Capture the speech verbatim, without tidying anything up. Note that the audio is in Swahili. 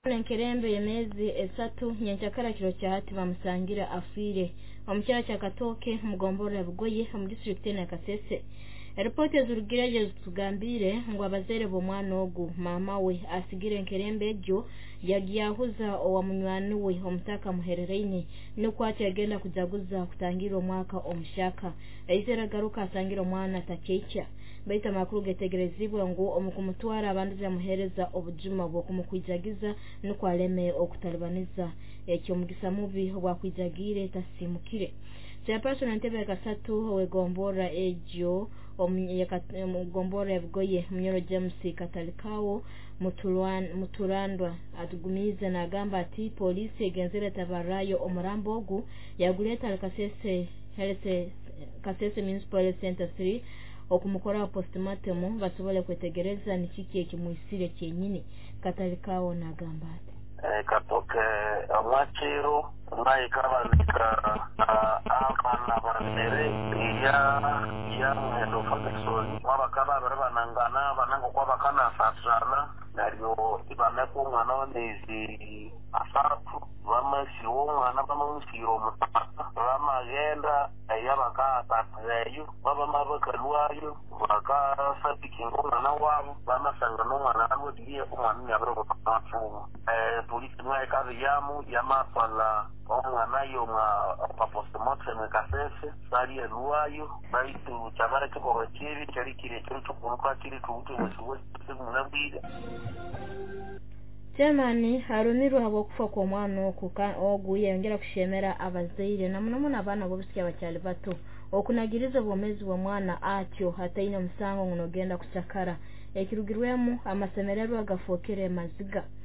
Nkerembe yemezi esatu nyanchakara kiro cyahati bamusangira afire omucyara cyakatoke mugomboro yabugoye mu district ya Kasese. Report zurugiraje tugambire ngo abazere bo mwana ogu mama we asigire Nkerembe jo yagiyahuza owa munywani we omutaka muherereine no kwacha agenda kujaguza kutangira omwaka omushaka ayizera garuka asangira omwana takecha baita makuru getegerezibwa ngo omukumutwara abanduza muhereza obujuma bwo kumukwijagiza no kwaleme okutalibaniza ekyo mugisa mubi obwa kwijagire tasimukire chairperson Ntebe Kasatu wegombora ejo omugombora yabugoye Munyoro James Katalikawo mutulwan muturandwa atugumize na gamba ati polisi egenzere tabarayo omurambo ogu yaguleta Kasese Health Kasese Municipal Center three okumukora postmortem basobole kwetegereza nikiki ekimuisire kyenyini Katalikawo na gamba ati eh katoke amwachiro naye kabanika abana barere ya ya mwendo fakisoni wabakaba barabanangana banango kwa bakana satsana naryo ibameko mwana nezi asatu bamasiwo mwana bamusiro mutaka bamagenda ayabaka atatayo baba mabakalwayo baka sapikingo mwana wabo bamasanga no mwana abo diye umwana yabro batatu eh polisi mwa kazi yamu yamasala omwana yo mwa postmortem Kasese sali elwayo baitu chabara kiko chiri chari kire cyo kuruka kiri tuute wesiwe munabwire Temani harunirwa abokufa kwa mwana okuka oguye yongera kushemera abazaire namunomo nabana bobusya bacyali bato okunagiriza bomezi wa mwana atyo hataina musango ngunogenda kuchakara ekirugirwemu amasemererwa agafokere maziga